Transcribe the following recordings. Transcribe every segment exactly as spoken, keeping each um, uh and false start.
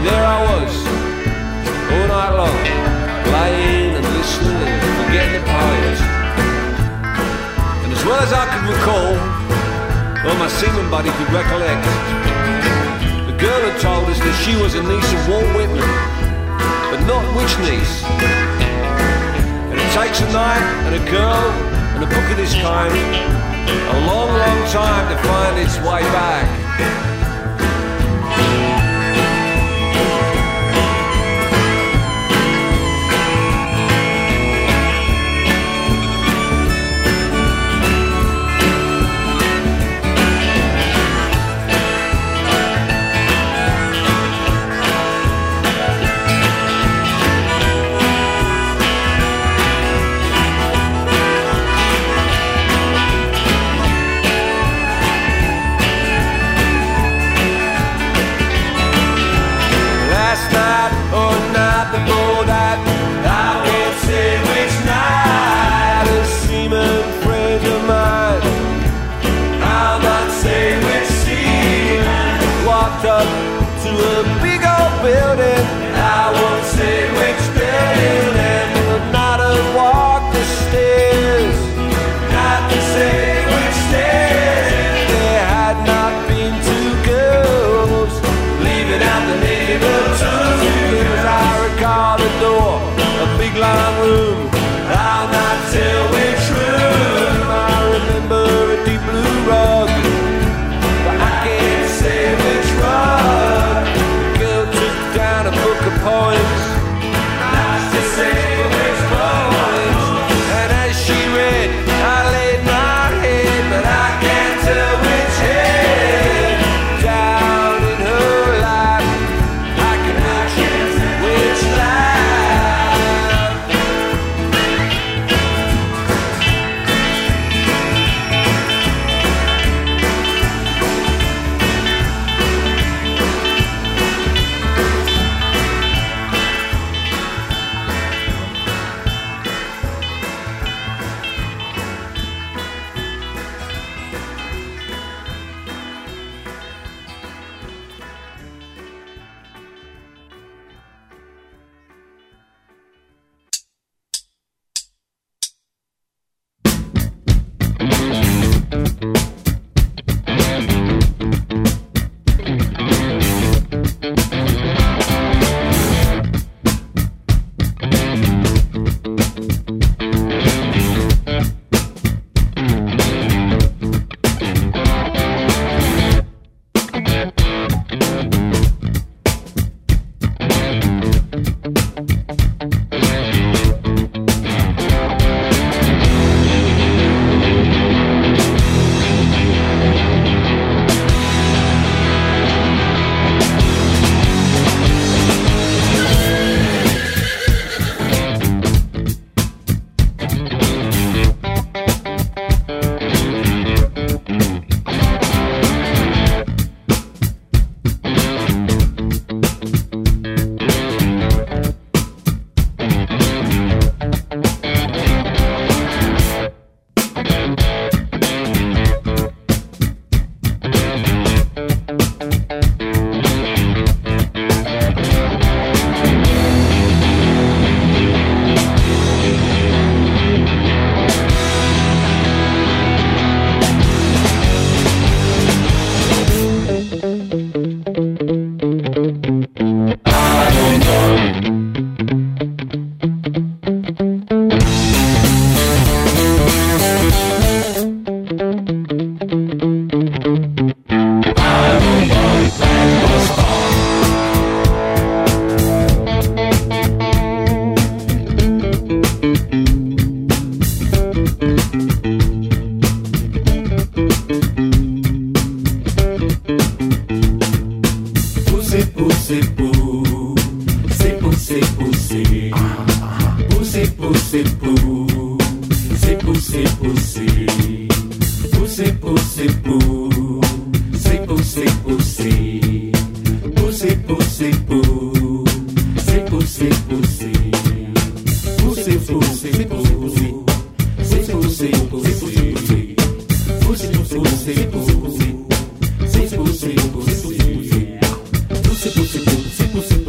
there I was, all night long, laying and listening and forgetting the poems. And as well as I could recall, or my seaman buddy could recollect, the girl had told us that she was a niece of Walt Whitman, but not which niece. And it takes a night and a girl and a book of this kind a long, long time to find its way back. Pussy, pussy, pussy, pussy, pussy, pussy, pussy, pussy, pussy,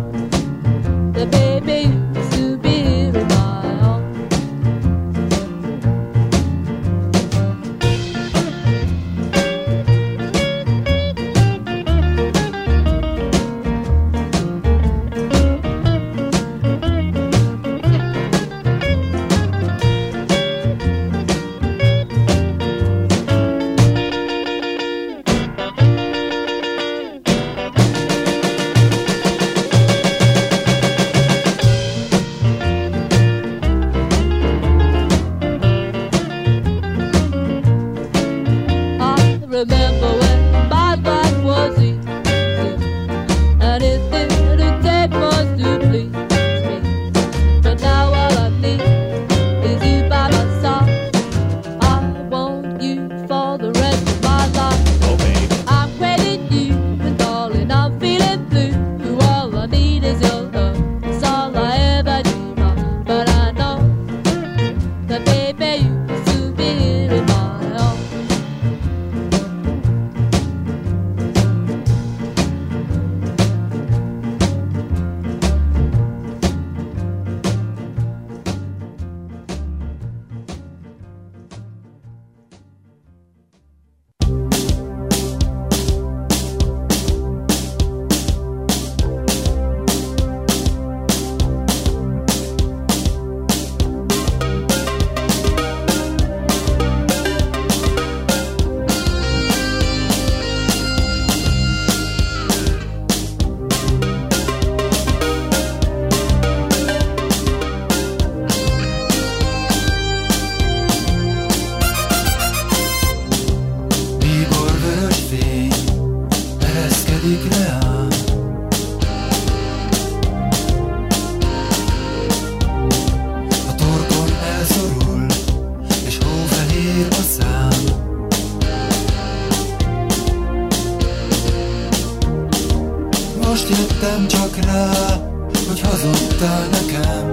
Most jöttem csak rá, hogy hazudtál nekem.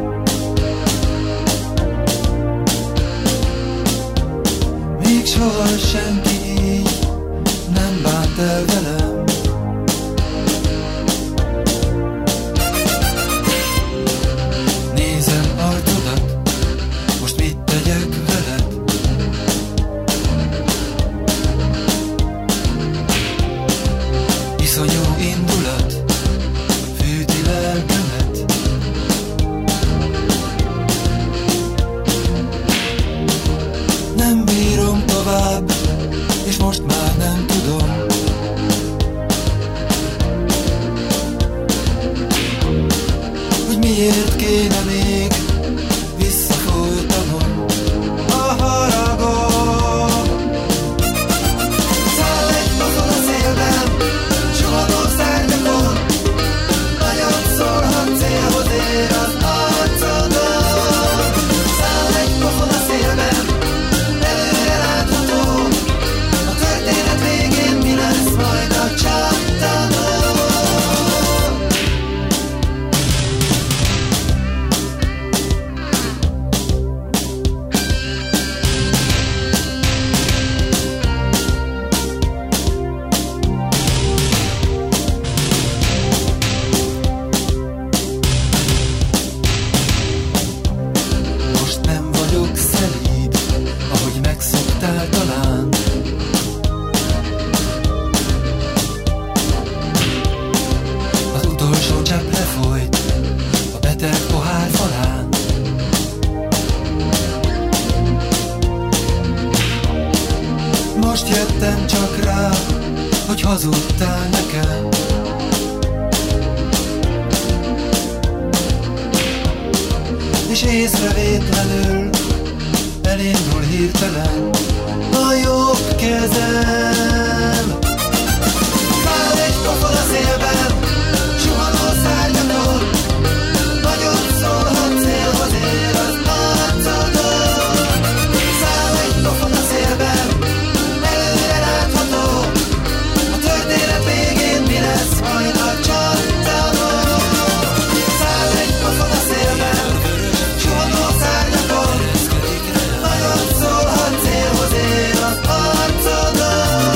Még soha senki így nem bánt el velem. Nézem arcodat, most mit tegyek veled? Iszonyú indulat fűti lelkemet. Nem bírom tovább, és most már nem tudom. Hogy miért kéne még visszafolytanom a haragom. Száll egy pofon a szélben, suhanó szárnyakon, nagyot szólhat célhoz ér az arcodon. Száll egy pofon a szélben, előre látható, a történet végén mi lesz majd a csattanó. Most nem vagyok szelíd, ahogy megszoktál talán. Az utolsó csepp lefolyt a beteg pohár falán. Most jöttem csak rá, hogy hazudtál nekem. És észrevétlenül elindul hirtelen a jobb kezem. Száll egy pofon a szélben, suhanó szárnyakon, nagyot szólhat célhoz ér az arcodon. Száll egy pofon a szélben, előre látható, a történet végén mi lesz majd a csattanó. Száll egy pofon a szélben, suhanó szárnyakon, nagyot szólhat célhoz ér az arcodon.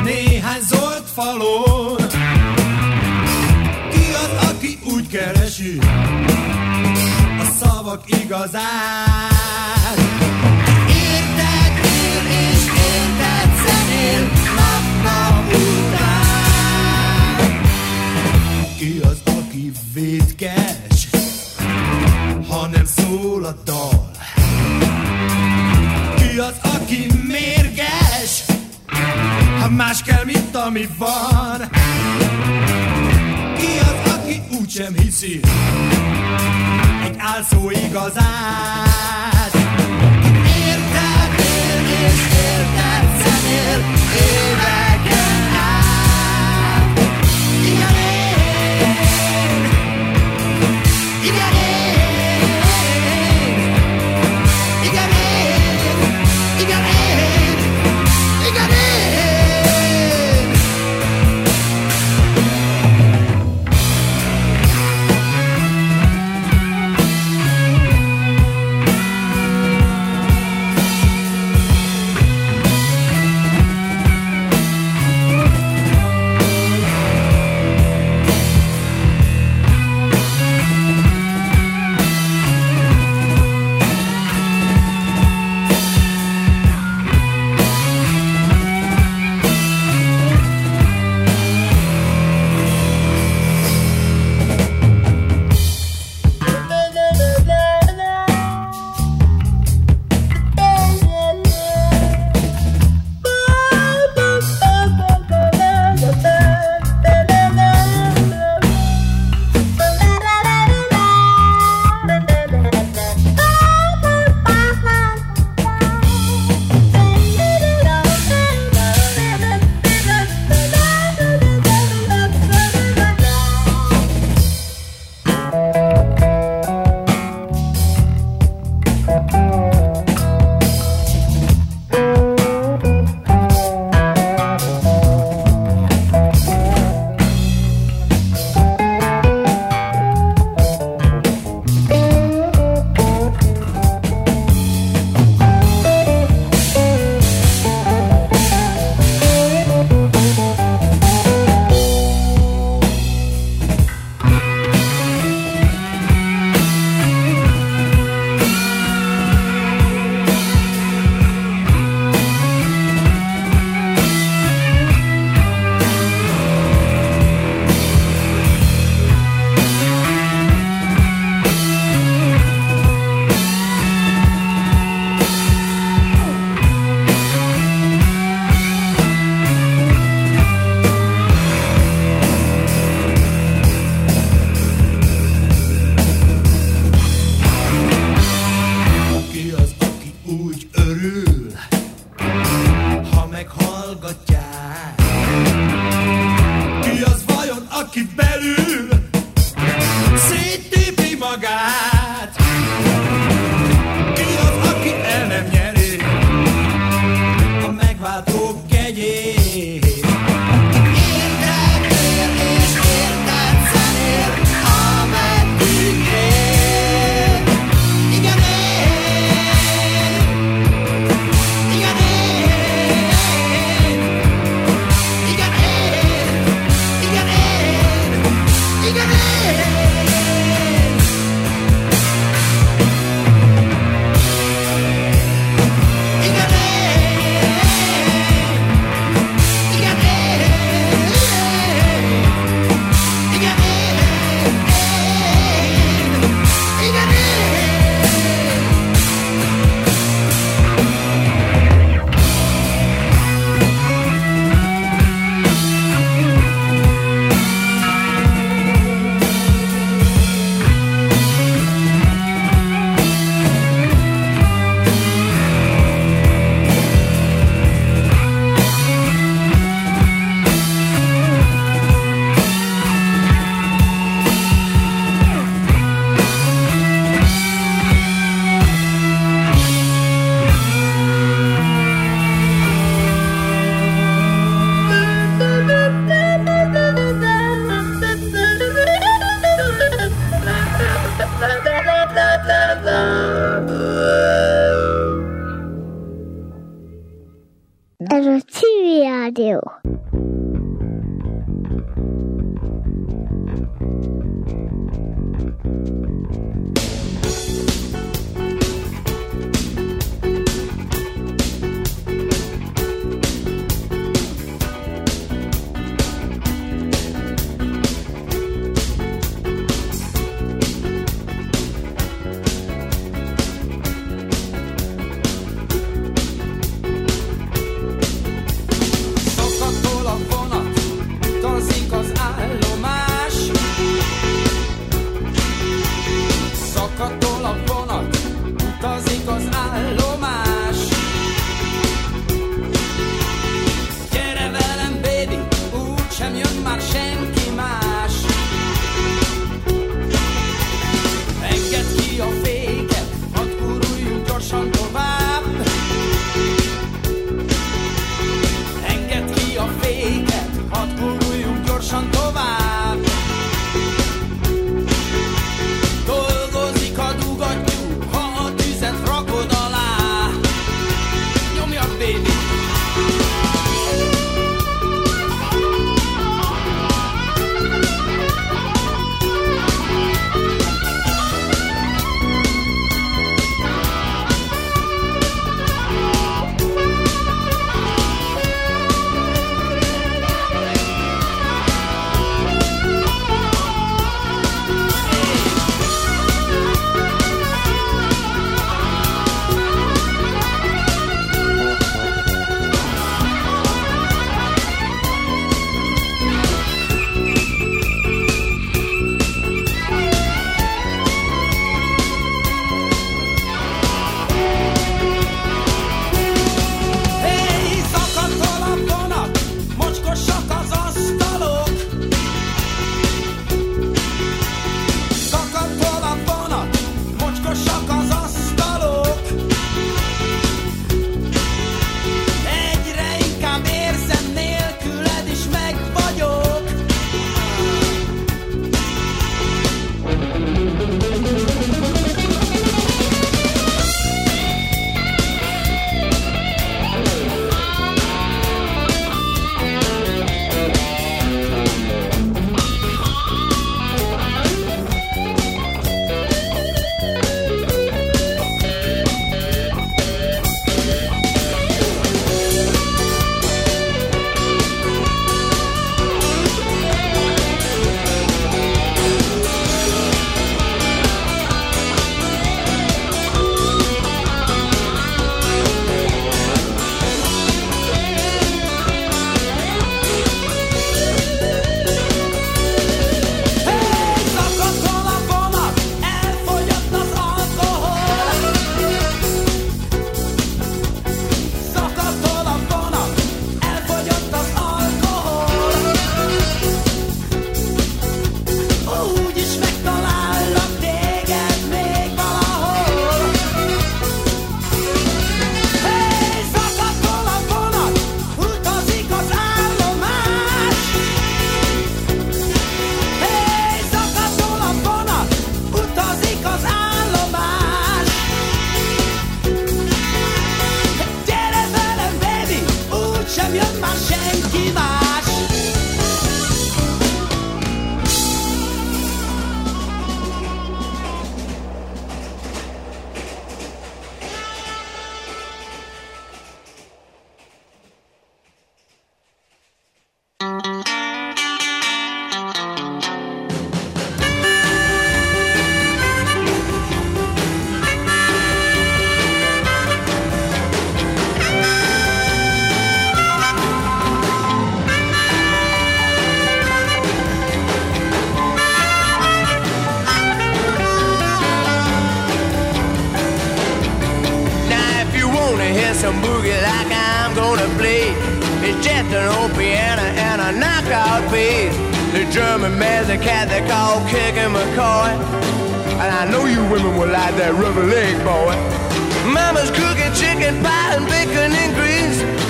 néhány zolt falon. Ki az, aki úgy keresi a szavak igazát? Érted él és érted zenél nap-nap után. Ki az, aki vétkes, ha nem szól a dal? Ki az, aki mérges, ha más kell, mint ami van? Ki az, aki úgysem hiszi egy álszó igazát? Érted él és érted zenél éveken át. Igen én, igen én, igen én, igen én, igen én. Igen, Ez a Civil Rádió. some boogie like I'm gonna play. It's just an old piano and a knockout bass. The German man's a cat they call Kicking McCoy. And I know you women will like that rubber leg boy. Mama's cooking chicken pie and bacon and grease.